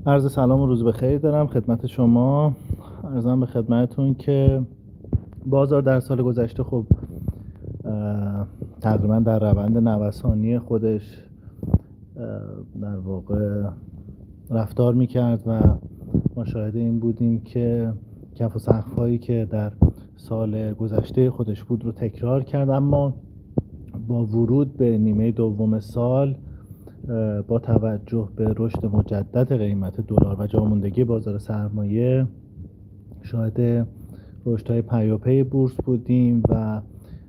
عرض سلام و روز بخیر دارم خدمت شما. عرضم به خدمتتون که بازار در سال گذشته خب تقریبا در روند نوسانی خودش در واقع رفتار میکرد و ما شاهد این بودیم که کف و سقف‌هایی که در سال گذشته خودش بود رو تکرار کرد، اما با ورود به نیمه دوم سال با توجه به رشد مجدد قیمت دلار و جاموندگی بازار سرمایه شاهد رشدهای پیاپی بورس بودیم و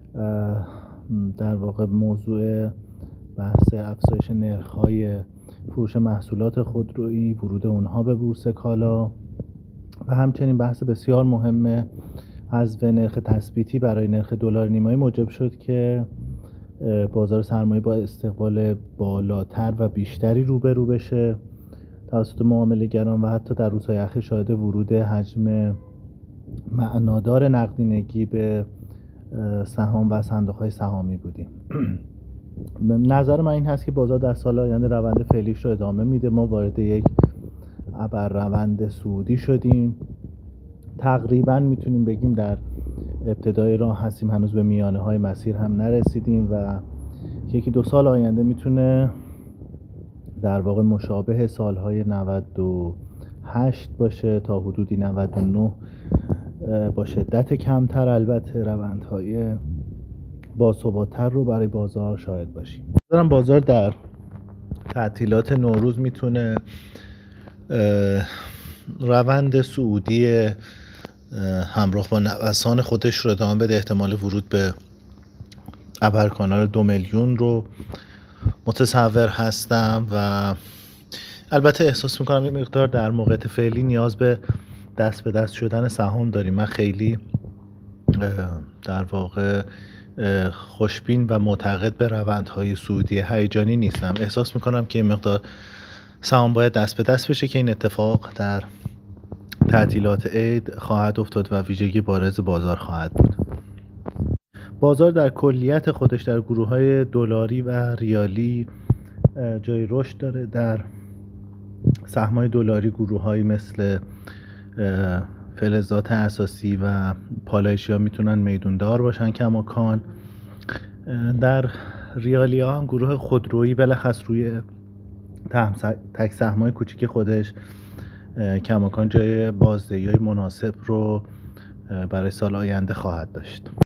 در واقع موضوع بحث افزایش نرخ‌های فروش محصولات خودرویی، ورود اونها به بورس کالا و همچنین بحث بسیار مهم حذف نرخ تثبیتی برای نرخ دلار نیمایی موجب شد که بازار سرمایه با استقبال بالاتر و بیشتری روبرو بشه توسط معامله‌گران و حتی در روزهای اخیر شاهد ورود حجم معنادار نقدینگی به سهام و صندوق‌های سهامی بودیم. نظر من این هست که بازار در سال آینده روند فعلیش رو ادامه میده. ما وارد یک ابرروند صعودی شدیم، تقریبا میتونیم بگیم در ابتدای راه هستیم، هنوز به میانه های مسیر هم نرسیدیم و یکی دو سال آینده میتونه در واقع مشابه سالهای 98 باشه تا حدودی 99 با شدت کمتر. البته روندهای باثبات‌تر رو برای بازار شاهد باشیم. بازار در تعطیلات نوروز میتونه روند صعودی همراه با نوسان خودش رو ادامه بده. احتمال ورود به ابرکانال 2 میلیون رو متصور هستم و البته احساس میکنم این مقدار در موقعیت فعلی نیاز به دست شدن سهام داریم. من خیلی در واقع خوشبین و معتقد به روندهای صعودی هیجانی نیستم. احساس میکنم که این مقدار سهام باید دست به دست بشه که این اتفاق در تعطیلات عید خواهد افتاد و ویژگی بارز بازار خواهد بود. بازار در کلیت خودش در گروه‌های دلاری و ریالی جای رشد داره. در سهم‌های دلاری گروه‌هایی مثل فلزات اساسی و پالایشی‌ها میتونن میدوندار باشن کماکان. در ریالی ها هم گروه خودرویی بلخص روی تک سهم‌های کوچیک خودش کماکان جای بازدهی‌های مناسب رو برای سال آینده خواهد داشت.